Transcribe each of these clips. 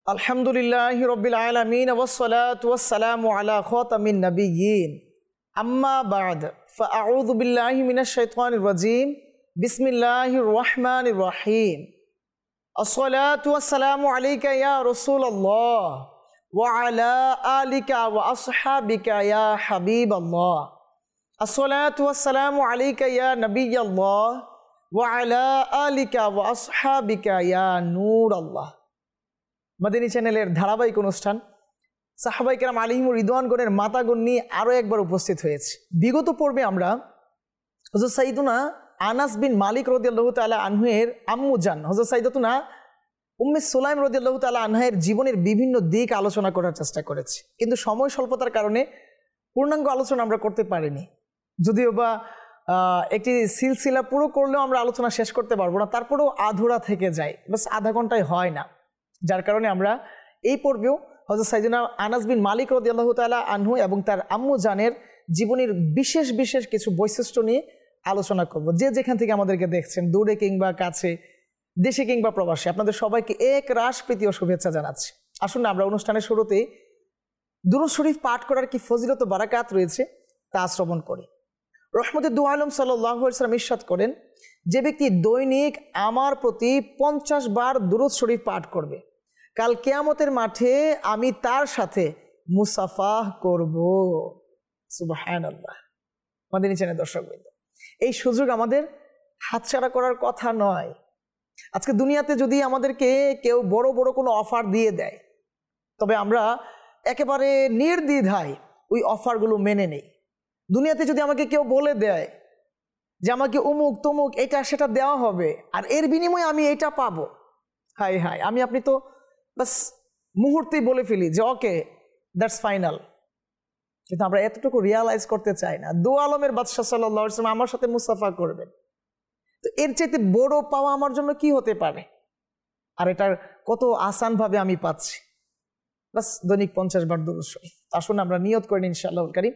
আলহামদুলিল্লাহি রাব্বিল আলামিন ওয়াসসালাতু ওয়াসসালামু আলা খাতামিন নাবিয়্যিন আম্মা বা'দ ফাআউযু বিল্লাহি মিনাশ শাইতানির রাজীম বিসমিল্লাহির রাহমানির রাহিম আসসালাতু ওয়াসসালামু আলাইকা ইয়া রাসূলুল্লাহ ওয়া আলা আলিকা ওয়া আসহাবিকা ইয়া হাবিবাল্লাহ আসসালাতু ওয়াসসালামু আলাইকা ইয়া নাবিয়্যাল্লাহ ওয়া আলা আলিকা ওয়া আসহাবিকা ইয়া নূরাল্লাহ। মাদানী চ্যানেলের ধারাবাহিক অনুষ্ঠান সাহাবায়ে কেরাম আলাইহিমুর রিদওয়ানগণের মাতাগণ নিয়ে আরও একবার উপস্থিত হয়েছে। বিগত পর্বে আমরা হযরত সাইয়্যিদুনা আনাস বিন মালিক রাদিয়াল্লাহু তাআলা আনহু-এর আম্মু জান হযরত সাইয়্যিদাতুনা উম্মে সুলাইম রাদিয়াল্লাহু তাআলা আনহা-এর জীবনের বিভিন্ন দিক আলোচনা করার চেষ্টা করেছি, কিন্তু সময় স্বল্পতার কারণে পূর্ণাঙ্গ আলোচনা আমরা করতে পারিনি। যদিও বা একটি সিলসিলা পুরো করলেও আমরা আলোচনা শেষ করতে পারবো না, তারপরেও আধুরা থেকে যায়, বাস আধা ঘন্টায় হয় না। যার কারণে আমরা এই পর্বেও হযরত সাইয়্যিদুনা আনাস বিন মালিক রাদিয়াল্লাহু তাআলা আনহু এবং তার আম্মু জানের জীবনের বিশেষ বিশেষ কিছু বৈশিষ্ট্য নিয়ে আলোচনা করব। যে যেখান থেকে আমাদেরকে দেখছেন, দূরে কিংবা কাছে, দেশে কিংবা প্রবাসে, আপনাদের সবাইকে এক রাশ প্রীতি ও শুভেচ্ছা জানাচ্ছি। আসুন আমরা অনুষ্ঠানের শুরুতেই দুরূদ শরীফ পাঠ করার কি ফজিলত ও বারাকাত রয়েছে তা শ্রবণ করি। রহমতে দু আলম সাল্লাল্লাহু আলাইহি ওয়াসাল্লাম ইরশাদ করেন, যে ব্যক্তি দৈনিক আমার প্রতি 50 বার দুরূদ শরীফ পাঠ করবে, কাল কিয়ামতের মাঠে আমি তার সাথে মুসাফাহ করব। সুবহানাল্লাহ। মাদানী চ্যানেল দর্শকবৃন্দ, এই সুযোগ আমাদের হাতছাড়া করার কথা নয়। আজকে দুনিয়াতে যদি আমাদেরকে কেউ বড় বড় কোনো অফার দিয়ে দেয়, তবে আমরা একেবারে নির্দ্বিধায় ওই অফারগুলো মেনে নেই। দুনিয়াতে যদি আমাকে কেউ বলে দেয় যে আমাকে অমুক তমুক এটা সেটা দেওয়া হবে আর এর বিনিময়ে আমি এটা পাবো, হাই হাই, আমি আপনি তো বাস মুহূর্তেই বলে ফেলি যে ওকে দ্যাটস ফাইনাল। কিন্তু আমরা এতটুকু রিয়ালাইজ করতে চাই না দু আলমের বাদশাহ সাল্লাল্লাহু আলাইহি ওয়াসাল্লাম আমার সাথে মুসাফা করবেন, তো এর চাইতে বড় পাওয়া আমার জন্য কি হতে পারে? আর এটার কত আসানভাবে আমি পাচ্ছি, বাস দৈনিক 50 বার দুরূদ শরীফ। আসুন আমরা নিয়ত করি ইনশাআল্লাহুল কারীম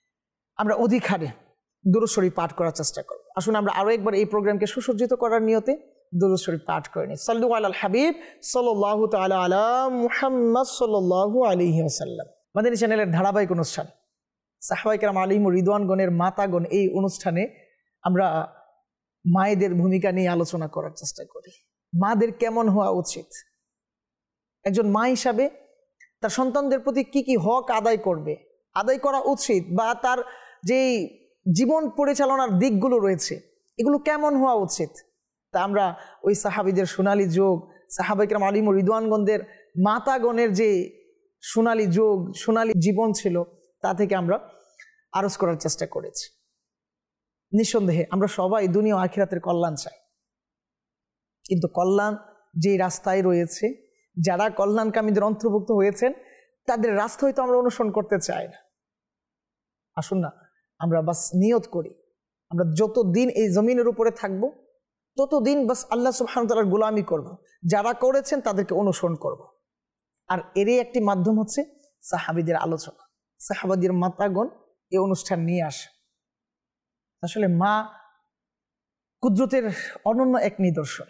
আমরা অধিক হারে দুরূদ শরীফ পাঠ করার চেষ্টা করব। আসুন আমরা আরও একবার এই প্রোগ্রামকে সুসজ্জিত করার নিয়তে দুরূদ শরীফ পাঠ করে নিই। সাল্লু আলাল হাবিব সাল্লাল্লাহু তাআলা আলা মুহাম্মদ সাল্লাল্লাহু আলাইহি ওয়াসাল্লাম। মাদানী চ্যানেলের ধারাবাহিক অনুষ্ঠান সাহাবায়ে কেরাম আলাইহিমুর রিদওয়ানগণের মাতাগণ, এই অনুষ্ঠানে আমরা মায়েদের ভূমিকা নিয়ে আলোচনা করার চেষ্টা করি। মাদের কেমন হওয়া উচিত, একজন মা হিসাবে তার সন্তানদের প্রতি কি কি হক আদায় করবে, আদায় করা উচিত, বা তার যেই জীবন পরিচালনার দিকগুলো রয়েছে এগুলো কেমন হওয়া উচিত, তা আমরা ওই সাহাবীদের সোনালী যুগ, সাহাবায়ে কেরাম আলাইহিমুর রিদওয়ানগণদের মাতাগণের যে সোনালী যুগ, সোনালী জীবন ছিল, তা থেকে আমরা আরজ করার চেষ্টা করেছি। নিঃসন্দেহে আমরা সবাই দুনিয়া ও আখিরাতের কল্যাণ চাই, কিন্তু কল্যাণ যে রাস্তায় রয়েছে, যারা কল্যাণকামীদের অন্তর্ভুক্ত হয়েছেন তাদের রাস্তা হয়তো আমরা অনুসরণ করতে চাই না। আসুন না আমরা বাস নিয়ত করি, আমরা যতদিন এই জমিনের উপরে থাকবো ততদিন বাস আল্লাহ সুবহানাহু ওয়া তাআলার গোলামি করব, যারা করেছেন তাদেরকে অনুসরণ করব। আর এরই একটি মাধ্যম হচ্ছে সাহাবীদের আলোচনা, সাহাবাদের মাতাগণ এই অনুষ্ঠান নিয়ে আসে। আসলে মা কুদরতের অনন্য এক নিদর্শন।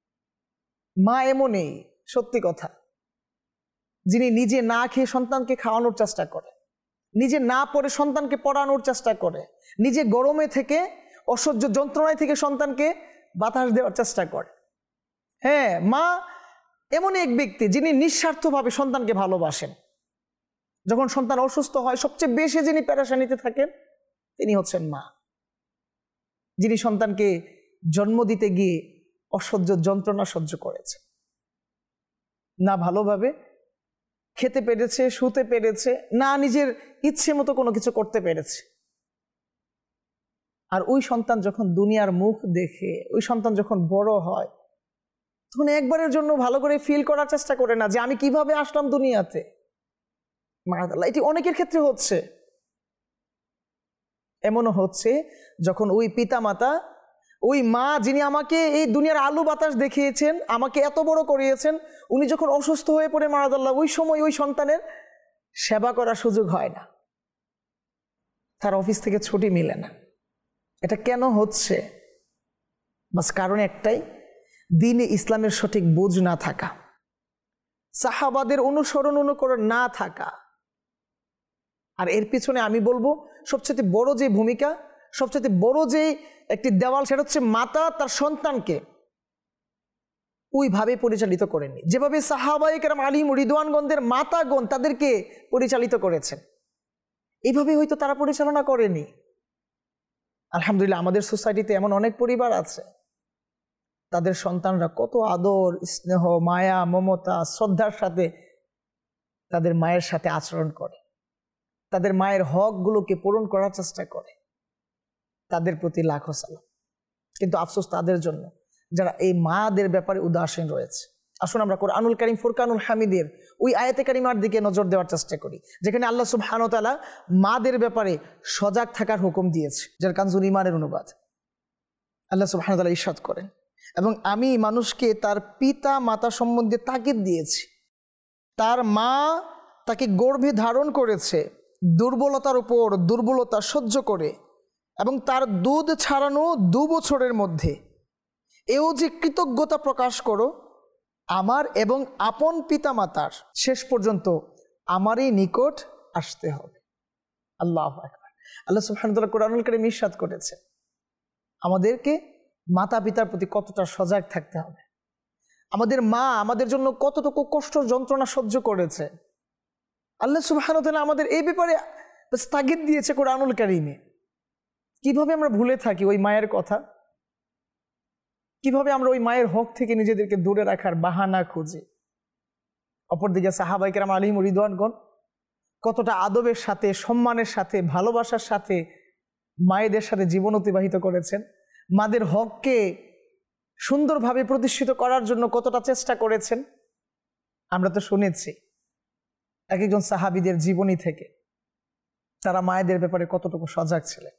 মা এমনই, সত্যি কথা, যিনি নিজে না খেয়ে সন্তানকে খাওয়ানোর চেষ্টা করে, নিজে না পড়ে সন্তানকে পড়ানোর চেষ্টা করে, নিজে গরমে থেকে অসহ্য যন্ত্রণায় থেকে সন্তানকে বাতাস দেওয়ার চেষ্টা করে। হ্যাঁ, মা এমন এক ব্যক্তি যিনি নিঃস্বার্থভাবে সন্তানকে ভালোবাসেন। যখন সন্তান অসুস্থ হয় সবচেয়ে বেশি যিনি পেরেশানিতে থাকেন তিনি হচ্ছেন মা, যিনি সন্তানকে জন্ম দিতে গিয়ে অসহ্য যন্ত্রণা সহ্য করেছে, না ভালোভাবে খেতে পেরেছে, শুতে পেরেছে, না নিজের ইচ্ছে মতো কোনো কিছু করতে পেরেছে। আর ওই সন্তান যখন দুনিয়ার মুখ দেখে, ওই সন্তান যখন বড় হয়, তখন একবারের জন্য ভালো করে ফিল করার চেষ্টা করে না যে আমি কিভাবে আসলাম দুনিয়াতে। মাশাআল্লাহ, এটি অনেকের ক্ষেত্রে হচ্ছে। এমনও হচ্ছে যখন ওই পিতামাতা, ওই মা যিনি আমাকে এই দুনিয়ার আলো বাতাস দেখিয়েছেন, আমাকে এত বড় করিয়েছেন, উনি যখন অসুস্থ হয়ে পড়ে মারাদাল্লাহ, ওই সময় ওই সন্তানের সেবা করার সুযোগ হয় না, তার অফিস থেকে ছুটি মিলে না। এটা কেন হচ্ছে? বাস কারণ একটাই, দ্বীনে ইসলামের সঠিক বুঝ না থাকা। সাহাবাদের অনুসরণ না থাকা। আর এর পিছনে আমি বলবো সবচেয়ে বড় যে ভূমিকা, সবচেয়ে বড় যে একটি দেওয়াল, সেটা হচ্ছে মাতা তার সন্তানকে ওইভাবে পরিচালিত করেননি যেভাবে সাহাবায়ে কেরাম আলিম রিদওয়ানগণদের মাতাগণ তাদেরকে পরিচালিত করেছেন, এইভাবে হয়তো তারা পরিচালনা করেনি। আলহামদুলিল্লাহ আমাদের সোসাইটিতে এমন অনেক পরিবার আছে, তাদের সন্তানরা কত আদর, স্নেহ, মায়া, মমতা, শ্রদ্ধার সাথে তাদের মায়ের সাথে আচরণ করে, তাদের মায়ের হকগুলোকে পূরণ করার চেষ্টা করে, তাদের প্রতি লাখো সালাম। কিন্তু আফসোস তাদের জন্য যারা এই মাদের ব্যাপারে উদাসীন রয়েছে। আসুন আমরা কোরআনুল কারীম ফুরকানুল হামিদের ওই আয়াতে কারিমার দিকে নজর দেওয়ার চেষ্টা করি, যেখানে আল্লাহ সুবহানাহু ওয়া তাআলা মাদের ব্যাপারে সজাগ থাকার হুকুম দিয়েছে, যার কানজুল ঈমানের অনুবাদ। আল্লাহ সুবহানাহু ওয়া তাআলা ইরশাদ করেন, এবং আমি মানুষকে তার পিতা মাতা সম্বন্ধে তাকিদ দিয়েছি, তার মা তাকে গর্ভে ধারণ করেছে দুর্বলতার উপর দুর্বলতা সহ্য করে, এবং তার দুধ ছাড়ানো 2 বছরের মধ্যে। এও যে কৃতজ্ঞতা প্রকাশ করো আমার এবং আপন পিতা মাতার, শেষ পর্যন্ত আমারই নিকট আসতে হবে। আল্লাহু আকবার। আল্লাহ সুবহানাহু ওয়া তাআলা কোরআনুল কারীমে ইরশাদ করেছে আমাদেরকে মাতা পিতার প্রতি কতটা সজাগ থাকতে হবে। আমাদের মা আমাদের জন্য কতটুকু কষ্ট যন্ত্রণা সহ্য করেছে, আল্লাহ সুবহানাহু ওয়া তাআলা আমাদের এই ব্যাপারে তাগিদ দিয়েছে কোরআনুল কারীমে। কিভাবে আমরা ভুলে থাকি ওই মায়ের কথা, কিভাবে আমরা ওই মায়ের হক থেকে নিজেদেরকে দূরে রাখার বাহানা খুঁজি। অপরদিকে সাহাবায়ে কেরাম আলিম রিদওয়ানগণ কতটা আদবের সাথে, সম্মানের সাথে, ভালোবাসার সাথে মায়েদের সাথে জীবন অতিবাহিত করেছেন, মাদের হককে সুন্দরভাবে প্রতিষ্ঠিত করার জন্য কতটা চেষ্টা করেছেন। আমরা তো শুনেছি এক একজন সাহাবীদের জীবনী থেকে তারা মায়েদের ব্যাপারে কতটুকু সজাগ ছিলেন।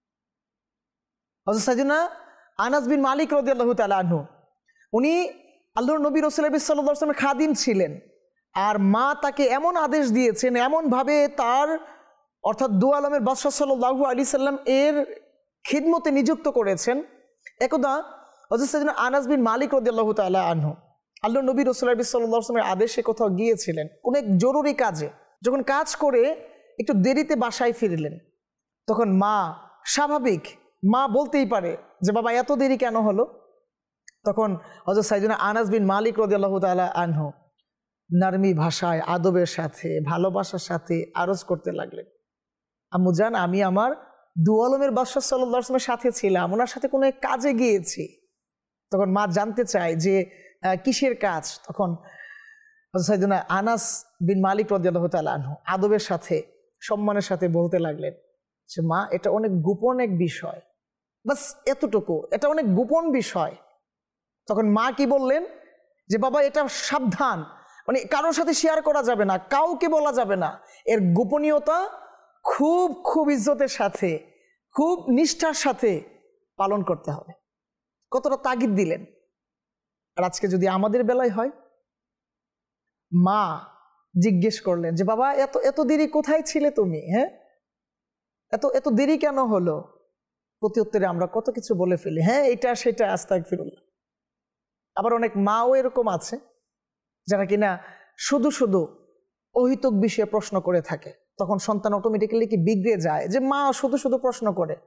হযরত সাইয়েদনা আনাস বিন মালিক রাদিয়াল্লাহু তাআলা আনহু, উনি আল্লাহর নবী রাসূলুল্লাহ সাল্লাল্লাহু আলাইহি ওয়াসাল্লামের খাদিম ছিলেন, আর মা তাকে এমন আদেশ দিয়েছেন, এমনভাবে তার অর্থাৎ দু আলমের বাদশাহ সাল্লাল্লাহু আলাইহি সাল্লাম এর খিদমতে নিযুক্ত করেছেন। একদা হযরত সাইয়েদনা আনাস বিন মালিক রাদিয়াল্লাহু তাআলা আনহু আল্লাহর নবী রাসূলুল্লাহ সাল্লাল্লাহু আলাইহি ওয়াসাল্লামের আদেশে কোথাও গিয়েছিলেন কোনো এক জরুরি কাজে। যখন কাজ করে একটু দেরিতে বাসায় ফিরলেন, তখন মা, স্বাভাবিক মা বলতেই পারে যে বাবা এত দেরি কেন হলো। তখন হযরত সাইয়েদনা আনাস বিন মালিক রাদিয়াল্লাহু তাআলা আনহু নারমি ভাষায়, আদবের সাথে, ভালোবাসার সাথে আরজ করতে লাগলেন, আম্মু জান, আমি আমার দু আলমের বাদশাহ সাল্লাল্লাহু আলাইহি ওয়াসাল্লামের সাথে ছিলাম, ওনার সাথে কোনো এক কাজে গিয়েছি। তখন মা জানতে চায় যে কিসের কাজ। তখন হযরত সাইয়েদনা আনাস বিন মালিক রাদিয়াল্লাহু তাআলা আনহু আদবের সাথে, সম্মানের সাথে বলতে লাগলেন যে মা, এটা অনেক গোপন এক বিষয়, বাস এতটুকু, এটা অনেক গোপন বিষয়। তখন মা কি বললেন যে বাবা, এটা সাবধান, মানে কারোর সাথে শেয়ার করা যাবে না, কাউকে বলা যাবে না, এর গোপনীয়তা খুব খুব ইজ্জতের সাথে, খুব নিষ্ঠার সাথে পালন করতে হবে। কতটা তাগিদ দিলেন। আর আজকে যদি আমাদের বেলায় হয়, মা জিজ্ঞেস করলেন যে বাবা, এত দেরি কোথায় ছিলে তুমি, হ্যাঁ, এত দেরি কেন হলো? প্রতি উত্তরে আমরা কত কিছু বলে ফেলি, হ্যাঁ এটা সেটা, আস্তাগফিরুল্লাহ। আবার অনেক মাও এরকম আছে যারা কিনা শুধু শুধু অহিতক বিষয়ে প্রশ্ন করে থাকে। তখন সন্তান অটোমেটিক্যালি কি বিগড়ে যায় যে মা শুধু শুধু প্রশ্ন করে।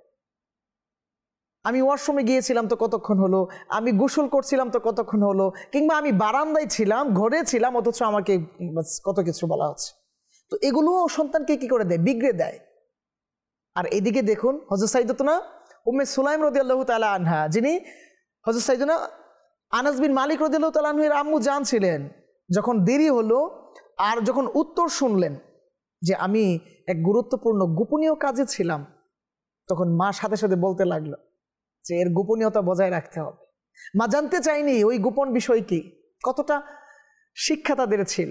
আমি ওয়াশরুমে গিয়েছিলাম তো কতক্ষণ হলো, আমি গোসল করছিলাম তো কতক্ষণ হলো, কিংবা আমি বারান্দায় ছিলাম, ঘরে ছিলাম, অথচ আমাকে কত কিছু বলা হচ্ছে। তো এগুলো সন্তানকে কি করে দেয়, বিগড়ে দেয়। আর এদিকে দেখুন হযরত সাইয়েদাতুনা উম্মে সুলাইম রাদিয়াল্লাহু তাআলা আনহা, যিনি হযরত সাইয়েদনা আনাস বিন মালিক রাদিয়াল্লাহু তাআলা আনহু এর আম্মু জান ছিলেন, যখন দেরি হলো আর যখন উত্তর শুনলেন যে আমি এক গুরুত্বপূর্ণ গোপনীয় কাজে ছিলাম, তখন মা সাথে সাথে বলতে লাগলো যে এর গোপনীয়তা বজায় রাখতে হবে। মা জানতে চাইনি ওই গোপন বিষয় কি, কতটা শিক্ষা তাদের ছিল।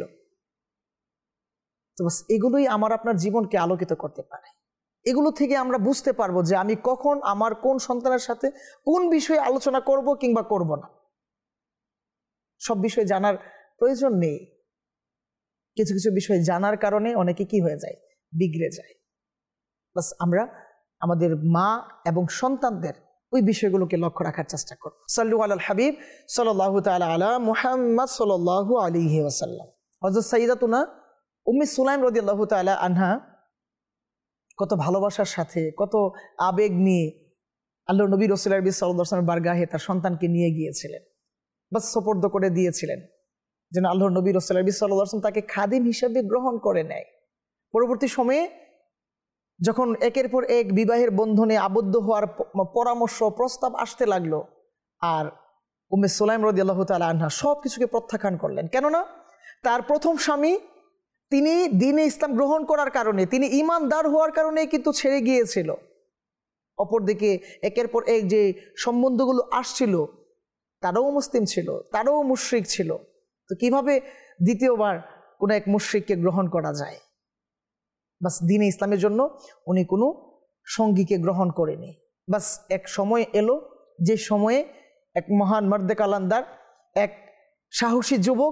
তো বাস এগুলোই আমার আপনার জীবনকে আলোকিত করতে পারে। এগুলো থেকে আমরা বুঝতে পারবো যে আমি কখন আমার কোন সন্তানের সাথে কোন বিষয়ে আলোচনা করব কিংবা করব না। সব বিষয় জানার প্রয়োজন নেই, কিছু কিছু বিষয় জানার কারণে অনেকে কি হয়ে যায়, বিগড়ে যায়। বাস আমরা আমাদের মা এবং সন্তানদের ওই বিষয়গুলোকে লক্ষ্য রাখার চেষ্টা করব। সাল্লু আলাল হাবিব সাল্লাল্লাহু তাআলা আলা মুহাম্মদ সাল্লাল্লাহু আলাইহি ওয়াসাল্লাম। হযরত সাইয়্যিদাতুনা উম্মে সুলাইম রাদিয়াল্লাহু তাআলা আনহা কত ভালোবাসার সাথে, কত আবেগ নিয়ে আল্লাহর নবী রাসূলুল্লাহ সাল্লাল্লাহু আলাইহি ওয়াসাল্লামের বারগাহে তার সন্তানকে নিয়ে গিয়েছিলেন, বাস সুপর্দ করে দিয়েছিলেন যেন আল্লাহর নবী রাসূলুল্লাহ সাল্লাল্লাহু আলাইহি ওয়াসাল্লাম তাকে খাদিম হিসেবে গ্রহণ করে নেয়। পরবর্তী সময়ে যখন একের পর এক বিবাহের বন্ধনে আবদ্ধ হওয়ার পরামর্শ প্রস্তাব আসতে লাগলো, আর উম্মে সুলাইম রাদিয়াল্লাহু তাআলা আনহা সব কিছুকে প্রত্যাখ্যান করলেন। কেননা তার প্রথম স্বামী তিনি দ্বীনে ইসলাম গ্রহণ করার কারণে, তিনি ঈমানদার হওয়ার কারণে কিন্তু ছেড়ে গিয়েছিল। অপরদিকে একের পর এক যে সম্বন্ধগুলো আসছিল তারাও মুসলিম ছিল, তারাও মুশরিক ছিল। তো কিভাবে দ্বিতীয়বার কোনো এক মুশরিককে গ্রহণ করা যায়? বাস দ্বীনে ইসলামের জন্য উনি কোনো সঙ্গীকে গ্রহণ করেনি। বাস এক সময় এলো যে সময়ে এক মহান মর্দে কালান্দার, এক সাহসী যুবক,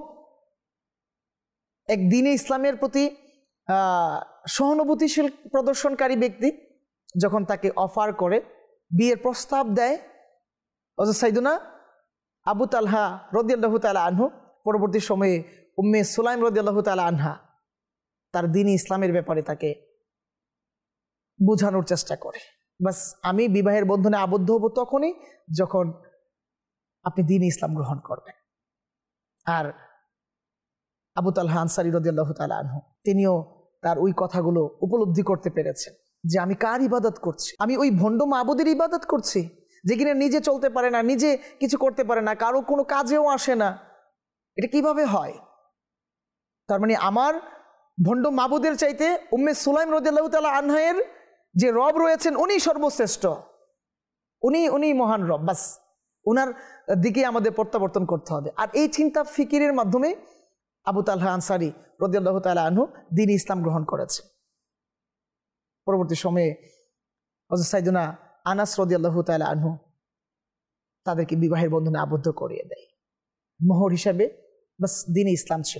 এক দ্বীনে ইসলামের প্রতি সহানুভূতিশীল প্রদর্শনকারী ব্যক্তি যখন তাকে অফার করে, বিয়ের প্রস্তাব দেয়, হযরত সাইয়্যিদুনা আবু তালহা রাদিয়াল্লাহু তাআলা আনহু, পরবর্তী সময়ে উম্মে সুলাইম রাদিয়াল্লাহু তাআলা আনহা তার দ্বীনে ইসলামের ব্যাপারে তাকে বোঝানোর চেষ্টা করে। বাস আমি বিবাহের বন্ধনে আবদ্ধ হব তখনই যখন আপনি দ্বীনে ইসলাম গ্রহণ করবেন। আর আবু তালহা আনসারী রাদিয়াল্লাহু তাআলা আনহু তিনিও তার ওই কথাগুলো উপলব্ধি করতে পেরেছেন যে আমি কার ইবাদত করছি, আমি ওই ভণ্ড মাবুদের ইবাদত করছি যে কিনা নিজে চলতে পারে না, নিজে কিছু করতে পারে না, কারো কোনো কাজেও আসে না। এটা কিভাবে হয়? তার মানে আমার ভণ্ড মাবুদের চাইতে উম্মে সুলাইম রাদিয়াল্লাহু তাআলা আনহার যে রব রয়েছেন উনি সর্বশ্রেষ্ঠ, উনি মহান রব। বাস উনার দিকে আমাদের প্রত্যাবর্তন করতে হবে। আর এই চিন্তা ফিকিরের মাধ্যমে আবু তালহা আনসারী রাদিয়াল্লাহু তাআলা আনহু দ্বীন ইসলাম গ্রহণ করেছে। পরবর্তী সময়ে হযরত সাইয়্যিদুনা আনাস রাদিয়াল্লাহু তাআলা আনহু তাদেরকে বিবাহের বন্ধনে আবদ্ধ করিয়ে দেয়। মোহর হিসাবে বাস দ্বীন ইসলাম ছিল।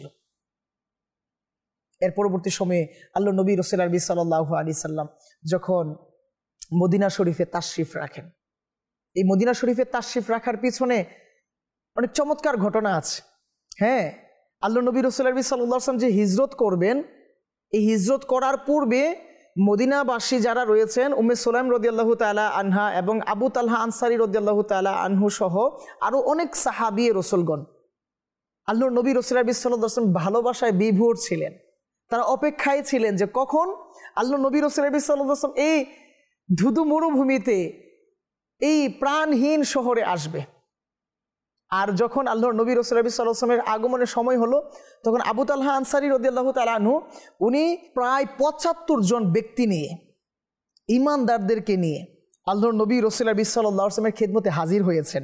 এর পরবর্তী সময়ে আল্লাহর নবী রাসূলুল্লাহ সাল্লাল্লাহু আলাইহি সাল্লাম যখন মদিনা শরীফে তাশরিফ রাখেন, এই মদিনা শরীফে তাশরিফ রাখার পিছনে অনেক চমৎকার ঘটনা আছে। হ্যাঁ, আল্লাহর নবী রাসূলুল্লাহ সাল্লাল্লাহু আলাইহি ওয়াসাল্লাম যে হিজরত করবেন, এই হিজরত করার পূর্বে মদিনাবাসী যারা রয়েছেন উম্মে সুলাইম রাদিয়াল্লাহু তাআলা আনহা এবং আবু তালহা আনসারী রাদিয়াল্লাহু তাআলা আনহু সহ আরো অনেক সাহাবী রাসূলগণ আল্লাহর নবী রাসূলুল্লাহ সাল্লাল্লাহু আলাইহি ওয়াসাল্লাম ভালোবাসায় বিভোর ছিলেন। তারা অপেক্ষায় ছিলেন যে কখন আল্লাহর নবী রাসূলুল্লাহ সাল্লাল্লাহু আলাইহি ওয়াসাল্লাম এই ধুধু মরুভূমিতে, এই প্রাণহীন শহরে আসবে। আর যখন আল্লাহর নবী রাসূলুল্লাহ সাল্লাল্লাহু আলাইহি ওয়াসাল্লামের আগমনের সময় হলো, তখন আবু তালহা আনসারী রাদিয়াল্লাহু তাআলা আনহু উনি প্রায় ৭৫ জন ব্যক্তি নিয়ে, ঈমানদারদেরকে নিয়ে আল্লাহর নবী রাসূলুল্লাহ সাল্লাল্লাহু আলাইহি ওয়াসাল্লামের খেদমতে হাজির হয়েছেন।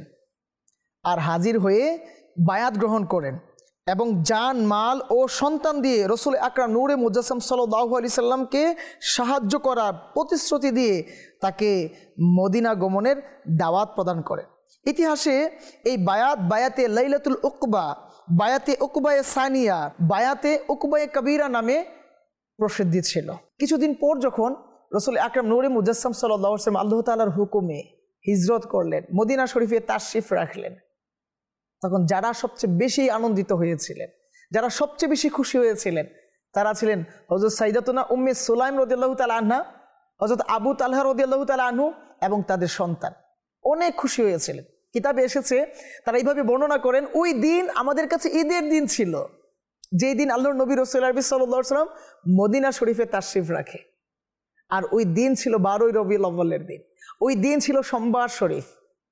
আর হাজির হয়ে বায়াত গ্রহণ করেন এবং জান, মাল ও সন্তান দিয়ে রাসূল আকরাম নূরে মুজাসসাম সাল্লাল্লাহু আলাইহি সাল্লামকে সাহায্য করার প্রতিশ্রুতি দিয়ে তাকে মদিনা গমনের দাওয়াত প্রদান করেন। ইতিহাসে এই বায়াতে লাইলাতুল উকবা, বায়াতে উকবায়ে সানিয়া, বায়াতে উকবায়ে কবিরা নামে প্রসিদ্ধি ছিল। কিছুদিন পর যখন রাসূল আকরাম নূরে মুজাসসাম সাল্লাল্লাহু আলাইহি ওয়াসাল্লাম আল্লাহ তাআলার হুকুমে হিজরত করলেন, মদিনা শরীফে তাশরিফ রাখলেন, তখন যারা সবচেয়ে বেশি আনন্দিত হয়েছিলেন, যারা সবচেয়ে বেশি খুশি হয়েছিলেন, তারা ছিলেন হযরত সাইয়্যিদাতুনা উম্মে সুলাইম রাদিয়াল্লাহু তাআলা আনহা, হযরত আবু তালহা রাদিয়াল্লাহু তাআলা আনহু এবং তাদের সন্তান। অনেক খুশি হয়েছিলেন। কিতাবে এসেছে, তারা এইভাবে বর্ণনা করেন, ওই দিন আমাদের কাছে ঈদের দিন ছিল, যেই দিন আল্লাহর নবী রাসূলুল্লাহ সাল্লাল্লাহু আলাইহি ওয়াসাল্লাম মদিনা শরীফে তাশরিফ রাখে। আর ওই দিন ছিল 12 রবিউল আউয়ালের দিন, ওই দিন ছিল সোমবার শরীফ।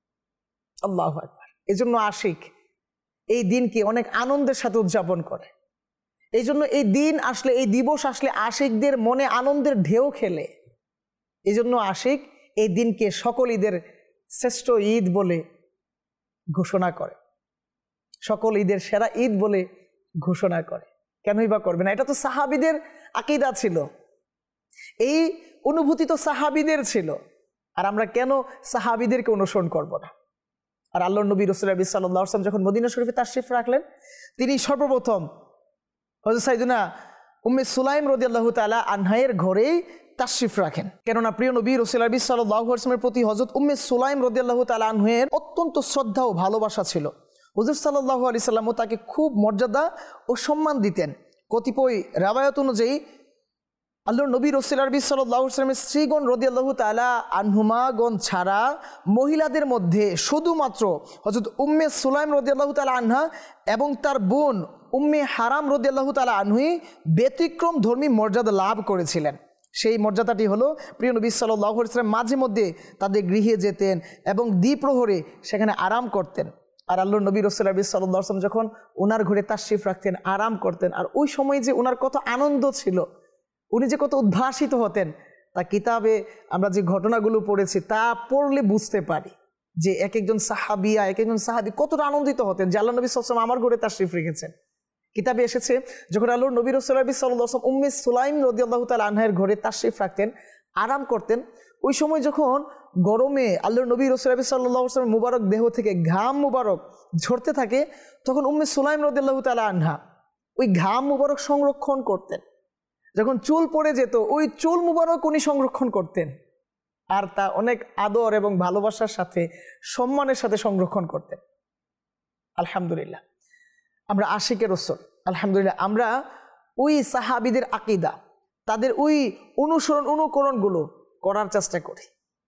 আল্লাহু আকবার। এজন্য আশিক এই দিনকে অনেক আনন্দের সাথে উদযাপন করে। এই জন্য এই দিন আসলে, এই দিবস আসলে আশিকদের মনে আনন্দের ঢেউ খেলে। এই জন্য আশিক এই দিনকে সকল ঈদের শ্রেষ্ঠ ঈদ বলে ঘোষণা করে, সকল ঈদের সেরা ঈদ বলে ঘোষণা করে। কেনই বা করবে না? এটা তো সাহাবীদের আকীদা ছিল, এই অনুভূতি তো সাহাবীদের ছিল। আর আমরা কেন সাহাবীদেরকে অনুসরণ করব না? আর আল্লাহর নবী রাসূলুল্লাহ সাল্লাল্লাহু আলাইহি ওয়াসাল্লাম যখন মদিনা শরীফে তাশরিফ রাখলেন, তিনি সর্বপ্রথম হযরত সাইয়্যিদুনা উম্মে সুলাইম রাদিয়াল্লাহু তাআলা আনহায়ের ঘরেই তাশরিফ রাখেন। কেননা প্রিয় নবী রাসূলুল্লাহ সাল্লাল্লাহু আলাইহি ওয়াসাল্লামের প্রতি হযরত উম্মে সুলাইম রাদিয়াল্লাহু তাআলা আনহায়ের অত্যন্ত শ্রদ্ধা ও ভালোবাসা ছিল। হুজুর সাল্লাল্লাহু আলাইহি সাল্লামও তাকে খুব মর্যাদা ও সম্মান দিতেন। কতিপয় রাবায়াত অনুযায়ী আল্লাহর নবী রাসূল আরবি সাল্লাল্লাহু আলাইহি ওয়াসাল্লামের স্ত্রীগণ রাদিয়াল্লাহু তাআলা আনহুমাগণ ছাড়া মহিলাদের মধ্যে শুধুমাত্র হযরত উম্মে সুলাইম রাদিয়াল্লাহু তাআলা আনহা এবং তার বোন উম্মে হারাম রাদিয়াল্লাহু তাআলা আনহুই ব্যতিক্রম ধর্মী মর্যাদা লাভ করেছিলেন। সেই মর্যাদাটি হলো প্রিয় নবী সাল্লাল্লাহু আলাইহি ওয়াসাল্লাম মাঝে মধ্যে তাদের গৃহে যেতেন এবং দ্বিপ্রহরে সেখানে আরাম করতেন। আর আল্লাহর নবী রাসূল আরবি সাল্লাল্লাহু আলাইহি ওয়াসাল্লাম যখন ওনার ঘরে তাশরিফ রাখতেন, আরাম করতেন, আর ওই সময় যে ওনার কত আনন্দ ছিল, উনি যে কত উদ্ভাসিত হতেন, তা কিতাবে আমরা যে ঘটনাগুলো পড়েছি তা পড়লে বুঝতে পারি যে এক একজন সাহাবিয়া, এক একজন সাহাবী কতটা আনন্দিত হতেন যে আল্লাহ নবী সাল্লাল্লাহু আলাইহি ওয়াসাল্লাম আমার ঘরে তাশরিফ রেখেছেন। কিতাবে এসেছে যখন আল্লাহর নবী রাসূল আরবি সাল্লাল্লাহু আলাইহি ওয়াসাল্লাম উম্মে সুলাইম রাদিয়াল্লাহু তাআলা আনহার ঘরে তাশরিফ রাখতেন, আরাম করতেন, ওই সময় যখন গরমে আল্লাহর নবী রাসূল আরবি সাল্লাল্লাহু আলাইহি ওয়াসাল্লাম মুবারক দেহ থেকে ঘাম মুবারক ঝরতে থাকে, তখন উম্মে সুলাইম রাদিয়াল্লাহু তাআলা আনহা ওই ঘাম মুবারক সংরক্ষণ করতেন। যখন চুল পড়ে যেত ওই চুল মুবারক উনি সংরক্ষণ করতেন, আর তা অনেক আদর এবং ভালোবাসার সাথে সম্মানের সাথে সংরক্ষণ করতেন। আলহামদুলিল্লাহ, আমরা আশিকে রাসূল, আলহামদুলিল্লাহ আমরা ওই সাহাবীদের আকীদা, তাদের ওই অনুকরণগুলো করার চেষ্টা করি।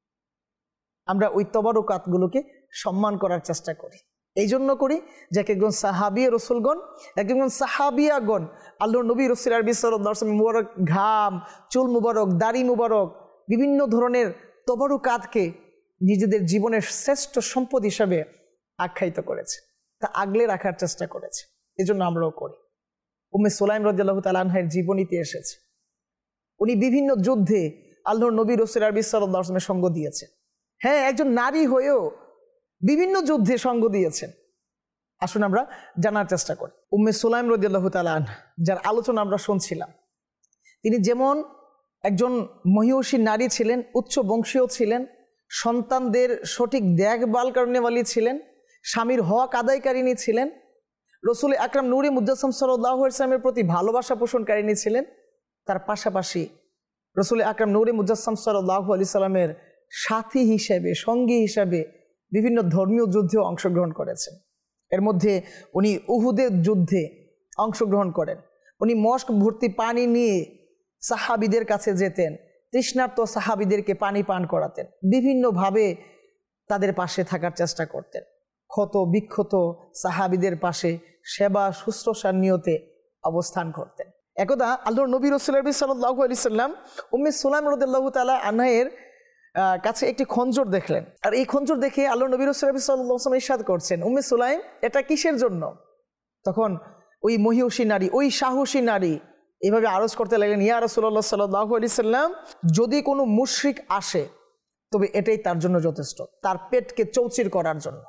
আমরা ওই তবারকাতগুলোকে সম্মান করার চেষ্টা করি। এই জন্য করি যে এক একজন সাহাবী রাসূলগণ, এক একজন সাহাবিয়াগণ আল্লাহর নবী রাসূল আরবি সাল্লাল্লাহু আলাইহি ওয়াসাল্লাম মুবারক ঘাম, চুল মুবারক, দাড়ি মুবারক, বিভিন্ন ধরনের তবারকাতকে নিজেদের জীবনের শ্রেষ্ঠ সম্পদ হিসাবে আখ্যায়িত করেছে, তা আগলে রাখার চেষ্টা করেছে। এজন্য আমরাও করি। উম্মে সুলাইম রাদিয়াল্লাহু তাআলা আনহার জীবনীতে এসেছে উনি বিভিন্ন যুদ্ধে আল্লাহর নবী রাসূল আরবি সাল্লাল্লাহু আলাইহি ওয়াসাল্লামের সঙ্গ দিয়েছেন। হ্যাঁ, একজন নারী হয়েও বিভিন্ন যুদ্ধে সঙ্গ দিয়েছেন। আসুন আমরা জানার চেষ্টা করি উম্মে সুলাইম রাদিয়াল্লাহু তাআলা আনহা, যার আলোচনা আমরা শুনছিলাম, তিনি যেমন একজন মহিয়সী নারী ছিলেন, উচ্চ বংশীয় ছিলেন, সন্তানদের সঠিক দেখভাল করেনওয়ালি ছিলেন, স্বামীর হক আদায়কারিণী ছিলেন, রাসূল আকরাম নূরে মুজাসসাম সাল্লাল্লাহু আলাইহি ওয়াসাল্লামের প্রতি ভালোবাসা পোষণকারিণী ছিলেন। তার পাশাপাশি রাসূল আকরাম নূরে মুজাসসাম সাল্লাল্লাহু আলাইহি ওয়াসাল্লামের সাথী হিসেবে, সঙ্গী হিসেবে বিভিন্ন ধর্মীয় যুদ্ধে অংশগ্রহণ করেছেন। এর মধ্যে উনি উহুদের যুদ্ধে অংশগ্রহণ করেন। উনি মস্ক ভর্তি পানি নিয়ে সাহাবীদের কাছে যেতেন, তৃষ্ণার্ত সাহাবীদেরকে পানি পান করাতেন, বিভিন্নভাবে তাদের পাশে থাকার চেষ্টা করতেন, ক্ষত বিক্ষত সাহাবীদের পাশে সেবা শুশ্রূষার নিয়তে অবস্থান করতেন। একদা আল্লাহর নবী রাসূল সাল্লাল্লাহু আলাইহি ওয়াসাল্লাম উম্মে সুলাইম রাদিয়াল্লাহু তাআলা আনহার কাছে একটি খঞ্জর দেখলেন, আর এই খঞ্জর দেখে আল্লাহর নবী রাসূল সাল্লাল্লাহু আলাইহি ওয়াসাল্লাম ইরশাদ করছেন, উম্মে সুলাইম, এটা কিসের জন্য? তখন ওই মহিয়সী নারী, ওই সাহসী নারী এভাবে আরজ করতে লাগলেন, ইয়া রাসূলুল্লাহ সাল্লাল্লাহু আলাইহি সাল্লাম, যদি কোনো মুশরিক আসে তবে এটাই তার জন্য যথেষ্ট, তার পেটকে চৌচির করার জন্য।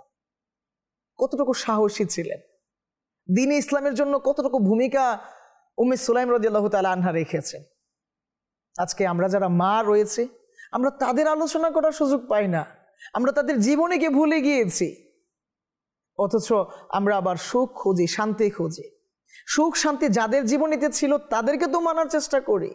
কতটুকু সাহসী ছিলেন, দ্বীনে ইসলামের জন্য কতটুকু ভূমিকা উম্মে সুলাইম রাদিয়াল্লাহু তাআলা আনহা রেখেছেন। আজকে আমরা যারা মা রয়েছে, আমরা তাদের আলোচনা করার সুযোগ পাই না, আমরা তাদের জীবনীকে ভুলে গিয়েছি। অথচ আমরা আবার সুখ খুঁজি, শান্তি খুঁজি। সুখ শান্তি যাদের জীবনীতে ছিল তাদেরকে তো মানার চেষ্টা করি।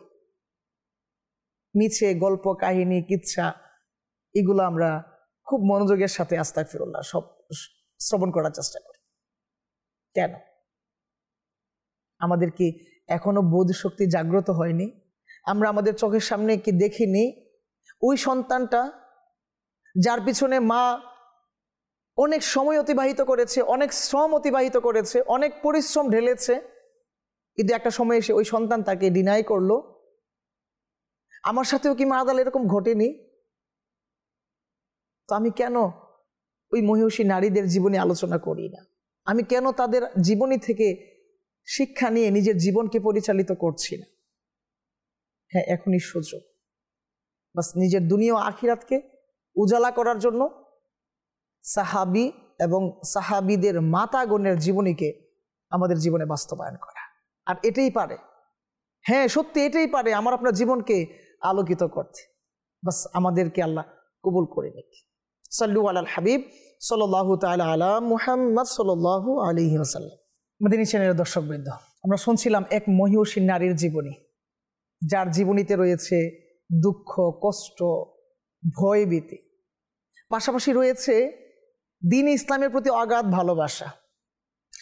মিছে গল্প কাহিনী কিচ্ছা এগুলো আমরা খুব মনোযোগের সাথে আস্তাগফিরুল্লাহ সব শ্রবণ করার চেষ্টা করি। কেন? আমাদের কি এখনো বোধ শক্তি জাগ্রত হয়নি? আমরা আমাদের চোখের সামনে কি দেখিনি ওই সন্তানটা যার পিছনে মা অনেক সময় অতিবাহিত করেছে, অনেক শ্রম অতিবাহিত করেছে, অনেক পরিশ্রম ঢেলেছে, কিন্তু একটা সময় এসে ওই সন্তান তাকে ডিনাই করলো? আমার সাথেও কি মাদাল এরকম ঘটেনি? তো আমি কেন ওই মহিয়সী নারীদের জীবনী আলোচনা করি না? আমি কেন তাদের জীবনী থেকে শিক্ষা নিয়ে নিজের জীবনকে পরিচালিত করছি না? হ্যাঁ, এখনই সুযোগ। বাস নিজের দুনিয়া ও আখিরাতকে উজালা করার জন্য সাহাবী এবং সাহাবীদের মাতাগণের জীবনীকে আমাদের জীবনে বাস্তবায়ন করা। আর এটাই পারে, হ্যাঁ সত্যি এটাই পারে আমার আপনার জীবনকে আলোকিত করতে। বাস আমাদেরকে আল্লাহ কবুল করে নিক। সাল্লু আলাল হাবিব সাল্লাল্লাহু তাআলা আলা মুহাম্মদ সাল্লাল্লাহু আলাইহি ওয়াসাল্লাম। মদিনী চ্যানেলের দর্শকবৃন্দ, আমরা শুনছিলাম এক মহিয়সী নারীর জীবনী, যার জীবনীতে রয়েছে দুঃখ, কষ্ট, ভয়ভীতি, পাশাপাশি রয়েছে দ্বীন ইসলামের প্রতি অগাধ ভালোবাসা।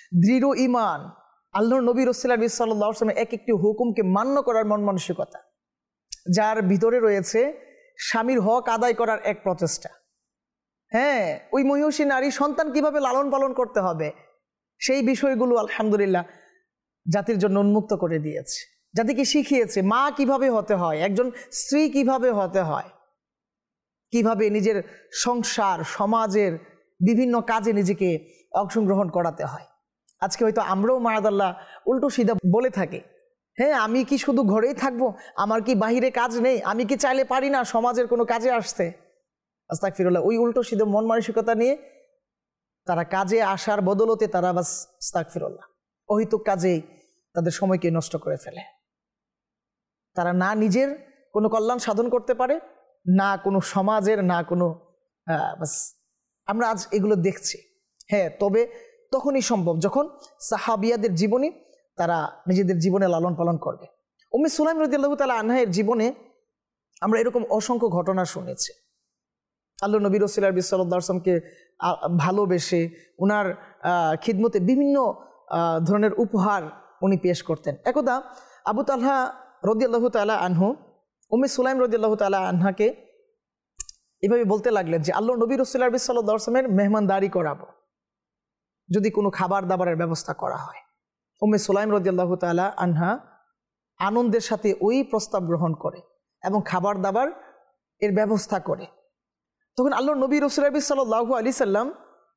দৃঢ় ঈমান, আল্লাহর নবী রাসূলুল্লাহ সাল্লাল্লাহু আলাইহি ওয়াসাল্লামের এক একটি হুকুমকে মান্য করার মন মানসিকতা, যার ভিতরে রয়েছে স্বামীর হক আদায় করার এক প্রচেষ্টা। হ্যাঁ, ওই মহিষী নারী সন্তান কিভাবে লালন পালন করতে হবে সেই বিষয়গুলো আলহামদুলিল্লাহ জাতির জন্য উন্মুক্ত করে দিয়েছে, জাতিকে শিখিয়েছে মা কিভাবে হতে হয়, একজন স্ত্রী কিভাবে হতে হয়, কিভাবে নিজের সংসার সমাজের বিভিন্ন কাজে নিজেকে অংশগ্রহণ করাতে হয়। আজকে হয়তো আমরাও মায়াদাল্লাহ উল্টো সিধা বলে থাকি, হ্যাঁ আমি কি শুধু ঘরেই থাকবো, আমার কি বাহিরে কাজ নেই, আমি কি চাইলে পারি না সমাজের কোনো কাজে আসতে। আস্তাগফিরুল্লাহ, ওই উল্টো সিধা মন মানসিকতা নিয়ে তারা কাজে আসার বদলতে তারা বাস আস্তাগফিরুল্লাহ অহিতুক কাজেই তাদের সময়কে নষ্ট করে ফেলে। তারা না নিজের কোনো কল্যাণ সাধন করতে পারে, না কোনো সমাজের, না কোনো বাস আমরা আজ এগুলো দেখছি। হ্যাঁ, তবে তখনই সম্ভব যখন সাহাবিয়াদের জীবনী তারা নিজেদের জীবনে লালন পালন করবে। উম্মে সুলাইম রাদিয়াল্লাহু তাআলা আনহার জীবনে আমরা এরকম অসংখ্য ঘটনা শুনেছি। আল্লাহ নবী রাসূলুল্লাহ সাল্লাল্লাহু আলাইহি ওয়াসাল্লামকে ভালোবেসে ওনার খিদমতে বিভিন্ন ধরনের উপহার উনি পেশ করতেন। একদা আবু তালহা রাদিয়াল্লাহু তাআলা আনহু উম্মে সুলাইম রাদিয়াল্লাহু তাআলা আনহাকে এভাবে বলতে লাগলেন যে আল্লাহ নবী রাসূলুল্লাহ সাল্লাল্লাহু আলাইহি ওয়াসাল্লামের মেহমানদারি করাবো যদি কোনো খাবার দাবারের ব্যবস্থা করা হয়। উম্মে সুলাইম রাদিয়াল্লাহু তাআলা আনহা আনন্দের সাথে ওই প্রস্তাব গ্রহণ করে এবং খাবার দাবার এর ব্যবস্থা করে। তখন আল্লাহ নবী রাসূলুল্লাহ সাল্লাল্লাহু আলাইহি সাল্লাম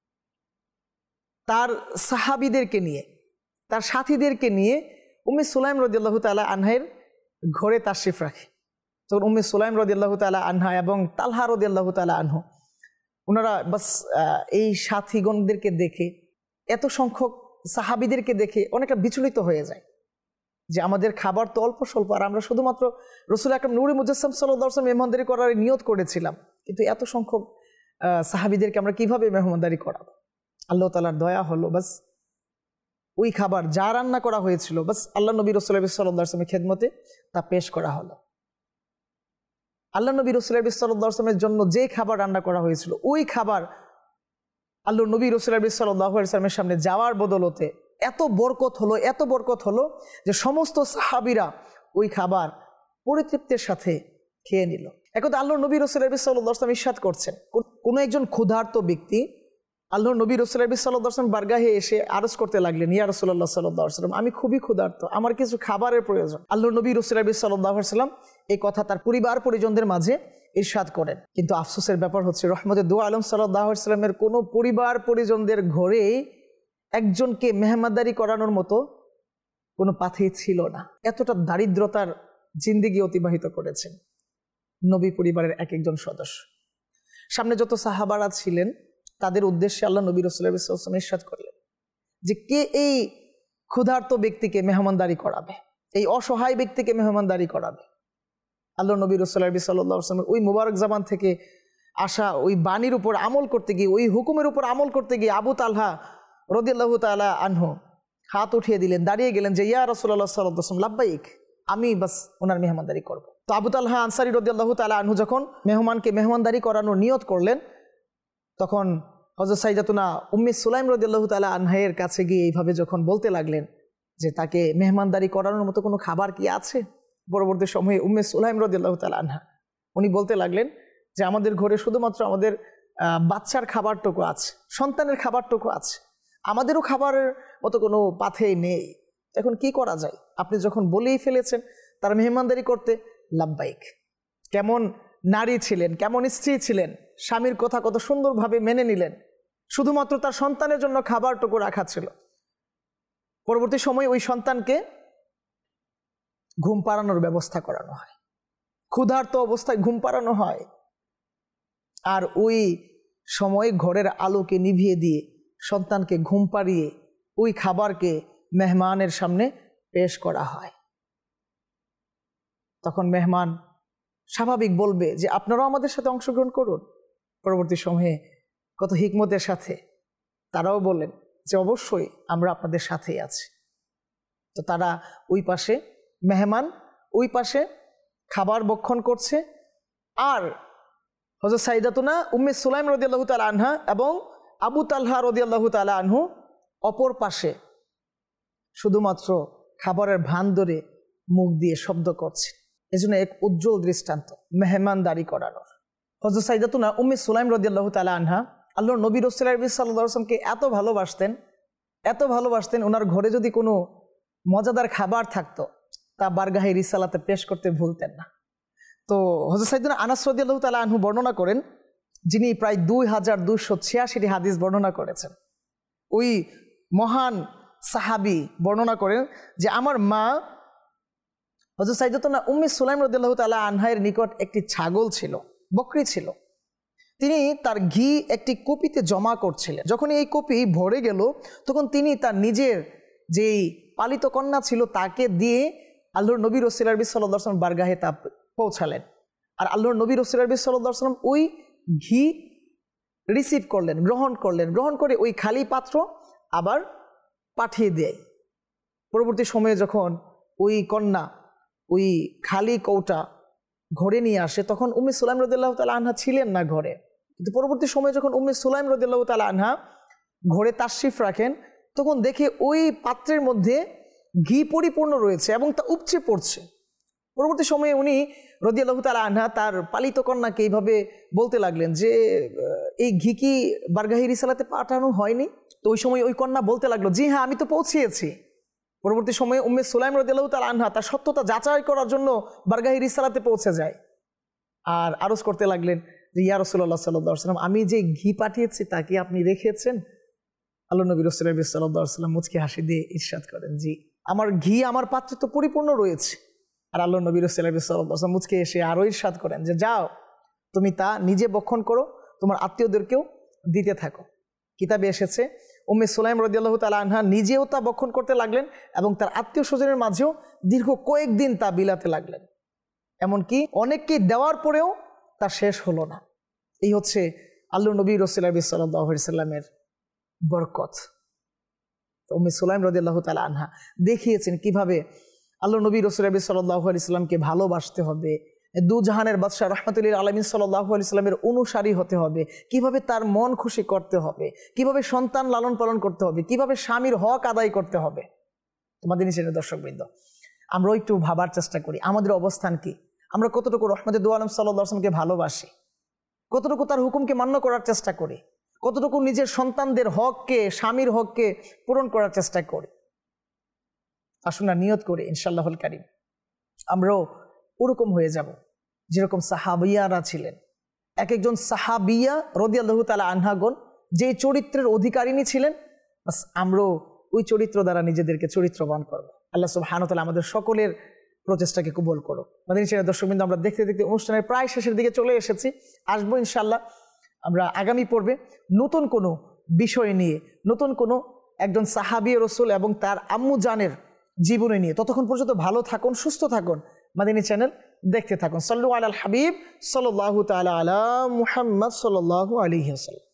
তার সাহাবীদেরকে নিয়ে, তার সাথীদেরকে নিয়ে উম্মে সুলাইম রাদিয়াল্লাহু তাআলা আনহার ঘরে তাশরিফ রাখে। তখন উম্মে সুলাইম রাদিয়াল্লাহু তাআলা আনহা এবং তালহা রাদিয়াল্লাহু তাআলা আনহু ওনারা বাস এই সাথীগণদেরকে দেখে, এত সংখ্যক সাহাবীদেরকে দেখে অনেকটা বিচলিত হয়ে যায় যে আমাদের খাবার তো অল্প স্বল্প, আর আমরা শুধুমাত্র রাসূল আকরাম নূরে মুজাসসাম সাল্লাল্লাহু আলাইহি ওয়াসাল্লাম মেহমানদারি করার নিয়ত করেছিলাম, কিন্তু এত সংখ্যক সাহাবীদেরকে আমরা কিভাবে মেহমানদারি করাবো। আল্লাহ তাআলার দয়া হলো, বাস ওই খাবার যা রান্না করা হয়েছিল বাস আল্লাহ নবী রাসূলুল্লাহ সাল্লাল্লাহু আলাইহি ওয়াসাল্লামের খেদমতে তা পেশ করা হলো। আল্লাহ নবী রাসূলুল্লাহ সাল্লাল্লাহু আলাইহি ওয়াসাল্লামের জন্য যে খাবার রান্না করা হয়েছিল ওই খাবার আল্লাহ নবী রাসূলুল্লাহ সাল্লাল্লাহু আলাইহি ওয়াসাল্লামের সামনে যাওয়ার বদলতে এত বরকত হলো যে সমস্ত সাহাবীরা ওই খাবার পরিতৃপ্তির সাথে খেয়ে নিল। একদা আল্লাহ নবী রাসূলুল্লাহ সাল্লাল্লাহু আলাইহি ওয়াসাল্লাম ইরশাদ করছেন, কোন একজন ক্ষুধার্ত ব্যক্তি আল্লাহ নবী রাসূলুল্লাহ সাল্লাল্লাহু আলাইহি ওয়াসাল্লাম বারগাহে এসে আরজ করতে লাগলেন, ইয়া রাসূলুল্লাহ সাল্লাল্লাহু আলাইহি ওয়াসাল্লাম, আমি খুবই ক্ষুধার্ত, আমার কিছু খাবারের প্রয়োজন। আল্লাহ নবী রাসূলুল্লাহ সাল্লাল্লাহু আলাইহি ওয়াসাল্লাম এই কথা তার পরিবার পরিজনদের মাঝে ইরশাদ করেন। কিন্তু আফসোসের ব্যাপার হচ্ছে রহমতে দু আলম সাল্লাল্লাহু আলাইহি ওয়াসাল্লামের কোনো পরিবার পরিজনদের ঘরে একজনকে মেহমানদারি করানোর মতো কোনো পাথেই ছিল না। এতটা দারিদ্রতার জিন্দেগি অতিবাহিত করেছেন নবী পরিবারের এক একজন সদস্য। সামনে যত সাহাবারা ছিলেন তাদের উদ্দেশ্যে আল্লাহ নবী রাসূলুল্লাহ সাল্লাল্লাহু আলাইহি ওয়াসাল্লাম ইরশাদ করলেন যে কে এই ক্ষুধার্ত ব্যক্তিকে মেহমানদারি করাবে, এই অসহায় ব্যক্তিকে মেহমানদারি করাবে। আল্লাহ নবী রাসূলুল্লাহ সাল্লাল্লাহু আলাইহি ওয়াসাল্লাম ওই মুবারক জামান থেকে আসা ওই বাণীর উপর আমল করতে গিয়ে, ওই হুকুমের উপর আমল করতে গিয়ে আবু তালহা রাদিয়াল্লাহু তাআলা আনহু হাত উঠিয়ে দিলেন, দাঁড়িয়ে গেলেন যে ইয়া রাসূলুল্লাহ সাল্লাল্লাহু আলাইহি ওয়াসাল্লাম লাব্বাইক, আমি বাস ওনার মেহমানদারি করব। তো আবু তালহা আনসারী রাদিয়াল্লাহু তাআলা আনহু যখন মেহমানকে মেহমানদারি করানোর নিয়ত করলেন, তখন হযরত সাইয়্যিদাতুনা উম্মে সুলাইম রাদিয়াল্লাহু তাআলা আনহার কাছে গিয়ে এইভাবে যখন বলতে লাগলেন যে তাকে মেহমানদারি করানোর মতো কোনো খাবার কি আছে। পরবর্তী সময়ে উম্মে সুলাইম রাদিয়াল্লাহু তাআলা আনহা উনি বলতে লাগলেন যে আমাদের ঘরে শুধুমাত্র আমাদের বাচ্চার খাবারটুকু আছে, সন্তানের খাবারটুকু আছে, আমাদেরও খাবারের মতো কোনো পাথেই নেই। এখন কি করা যায়? আপনি যখন বলেই ফেলেছেন তার মেহমানদারি করতে, লাব্বাইক। কেমন নারী ছিলেন, কেমন স্ত্রী ছিলেন, স্বামীর কথা কত সুন্দরভাবে মেনে নিলেন। শুধুমাত্র তার সন্তানের জন্য খাবারটুকু রাখা ছিল। পরবর্তী সময়ে ওই সন্তানকে ঘুম পাড়ানোর ব্যবস্থা করানো হয়, ক্ষুধার্ত অবস্থায় ঘুম পাড়ানো হয়, আর ওই সময় ঘরের আলোকে নিভিয়ে দিয়ে সন্তানকে ঘুম পাড়িয়ে ওই খাবারকে মেহমানের সামনে পেশ করা হয়। তখন মেহমান স্বাভাবিক বলবে যে আপনারাও আমাদের সাথে অংশগ্রহণ করুন। পরবর্তী সময়ে কত হিকমতের সাথে তারাও বলেন যে অবশ্যই আমরা আপনাদের সাথেই আছি। তো তারা ওই পাশে, মেহমান ওই পাশে খাবার ভক্ষণ করছে, আর হযরত সাইয়্যিদাতুনা উম্মে সুলাইম রাদিয়াল্লাহু তাআলা আনহা এবং আবু তালহা রাদিয়াল্লাহু তাআলা আনহু অপর পাশে শুধুমাত্র খাবারের ভান ধরে মুখ দিয়ে শব্দ করছে। এজন্য এক উজ্জ্বল দৃষ্টান্ত মেহমানদারি করানোর। হযরত সাইয়্যিদাতুনা উম্মে সুলাইম রাদিয়াল্লাহু তাআলা আনহা আল্লাহর নবী রাসূলুল্লাহ সাল্লাল্লাহু আলাইহি ওয়াসাল্লামকে এত ভালোবাসতেন, ওনার ঘরে যদি কোনো মজাদার খাবার থাকতো তা বারগাহে রিসালাতে পেশ করতে ভুলতেন না। তো হযরত সাইয়্যিদুনা আনাস রাদিয়াল্লাহু তাআলা আনহু বর্ণনা করেন, যিনি প্রায় 2286টি হাদিস বর্ণনা করেছেন। ওই মহান সাহাবী বর্ণনা করেন যে আমার মা হযরত সাইয়্যিদাতুনা উম্মে সুলাইম রাদিয়াল্লাহু তাআলা আনহার নিকট একটি ছাগল ছিল, বকরি ছিল। তিনি তার ঘি একটি কুপিতে জমা করছিলেন। যখন এই কুপি ভরে গেল তখন তিনি তার নিজের যেই পালিত কন্যা ছিল তাকে দিয়ে আল্লাহর নবী রাসূলুল্লাহ সাল্লাল্লাহু আলাইহি ওয়াসাল্লাম বারগাহে তা পৌঁছালেন। আর আল্লাহর নবী রাসূলুল্লাহ সাল্লাল্লাহু আলাইহি ওয়াসাল্লাম ওই ঘি রিসিভ করলেন, গ্রহণ করে ওই খালি পাত্র আবার পাঠিয়ে দেয়। পরবর্তী সময়ে যখন ওই কন্যা ওই খালি কৌটা ঘরে নিয়ে আসে তখন উম্মে সুলাইম রাদিয়াল্লাহু তাআলা আনহা ছিলেন না ঘরে। কিন্তু পরবর্তী সময়ে যখন উম্মে সুলাইম রাদিয়াল্লাহু তাআলা আনহা ঘরে তাশরিফ রাখেন তখন দেখে ওই পাত্রের মধ্যে ঘি পরিপূর্ণ রয়েছে এবং তা উপচে পড়ছে। পরবর্তী সময়ে উনি রাদিয়াল্লাহু তাআলা আনহা তার পালিত কন্যাকে এইভাবে বলতে লাগলেন যে এই ঘি কি বারগাহে রিসালাতে পাঠানো হয়নি? তো ওই সময় ওই কন্যা বলতে লাগলো, জি হ্যাঁ, আমি তো পৌঁছিয়েছি। পরবর্তী সময়ে উম্মে সুলাইম রাদিয়াল্লাহু তাআলা আনহা তার সত্যতা যাচাই করার জন্য বারগাহে রিসালাতে পৌঁছে যায় আর আরজ করতে লাগলেন যে ইয়া রাসূলুল্লাহ সাল্লাল্লাহু আলাইহি ওয়াসাল্লাম, আমি যে ঘি পাঠিয়েছি তা কি আপনি রেখেছেন? আল্লাহ নবী রাসূলুল্লাহ সাল্লাল্লাহু আলাইহি ওয়াসাল্লাম মুচকি হাসি দিয়ে ইরশাদ করেন, জি, আমার ঘি আমার পাত্রে তো পরিপূর্ণ রয়েছে। আর আল্লাহ নবী রাসূলুল্লাহ সাল্লাল্লাহু আলাইহি ওয়াসাল্লাম মুচকি এসে আরো ইরশাদ করেন যে যাও, তুমি তা নিজে ভক্ষণ করো, তোমার আত্মীয়দেরকেও দিতে থাকো। কিতাবে এসেছে উম্মে সুলাইম রাদিয়াল্লাহু তাআলা আনহা নিজেও তা ভক্ষণ করতে লাগলেন এবং তার আত্মীয় স্বজনের মাঝেও দীর্ঘ কয়েকদিন তা বিলাতে লাগলেন। এমনকি অনেককে দেওয়ার পরেও তা শেষ হলো না। এই হচ্ছে আল্লাহর নবী রাসূলুল্লাহ সাল্লাল্লাহু আলাইহি ওয়াসাল্লামের বরকত। উম্মে সুলাইম রাদিয়াল্লাহু তাআলা আনহা দেখিয়েছেন কিভাবে আল্লাহর নবী রাসূলুল্লাহ সাল্লাল্লাহু আলাইহি ওয়াসাল্লামকে ভালোবাসতে হবে, দু জাহানের বাদশা রাহমাতুল লিল আলামিন সাল্লাল্লাহু আলাইহি ওয়াসাল্লামের অনুসারী হতে হবে, কিভাবে তার মন খুশি করতে হবে, কিভাবে সন্তান লালন পালন করতে হবে, কিভাবে স্বামীর হক আদায় করতে হবে। তোমাদের নিচের দর্শকবৃন্দ, আমরা একটু ভাবার চেষ্টা করি আমাদের অবস্থান কি, আমরা কতটুকু রহমতে দু আলম সাল্লাল্লাহু আলাইহি ওয়াসাল্লামকে ভালোবাসি, কতটুকু তার হুকুমকে মান্য করার চেষ্টা করি, কতটুকু নিজের সন্তানদের হককে, স্বামীর হককে পূরণ করার চেষ্টা করি। আসুন না নিয়ত করি ইনশাআল্লাহুল কারীম আমরাও ওরকম হয়ে যাব যেরকম সাহাবিয়ারা ছিলেন। এক একজন সাহাবিয়া রাদিয়াল্লাহু তাআলা আনহাগণ যে চরিত্রের অধিকারিণী ছিলেন, বাস আমরাও ওই চরিত্র দ্বারা নিজেদেরকে চরিত্রবান করব। আল্লাহ সুবহানাহু ওয়া তাআলা আমাদের সকলের প্রচেষ্টাকে কবুল করুক। আমাদের নিচের দর্শকবৃন্দ, আমরা দেখতে দেখতে অনুষ্ঠানের প্রায় শেষের দিকে চলে এসেছি। আসবো ইনশাআল্লাহ আমরা আগামী পর্বে নতুন কোনো বিষয় নিয়ে, নতুন কোনো একজন সাহাবী রাসূল এবং তার আম্মু জানের জীবনী নিয়ে। ততক্ষণ পর্যন্ত ভালো থাকুন, সুস্থ থাকুন, মাদানী চ্যানেল দেখতে থাকুন। সাল্লু আলাল হাবিব সাল্লাল্লাহু তাআলা আলা মুহাম্মদ সাল্লাল্লাহু আলাইহি ওয়াসাল্লাম।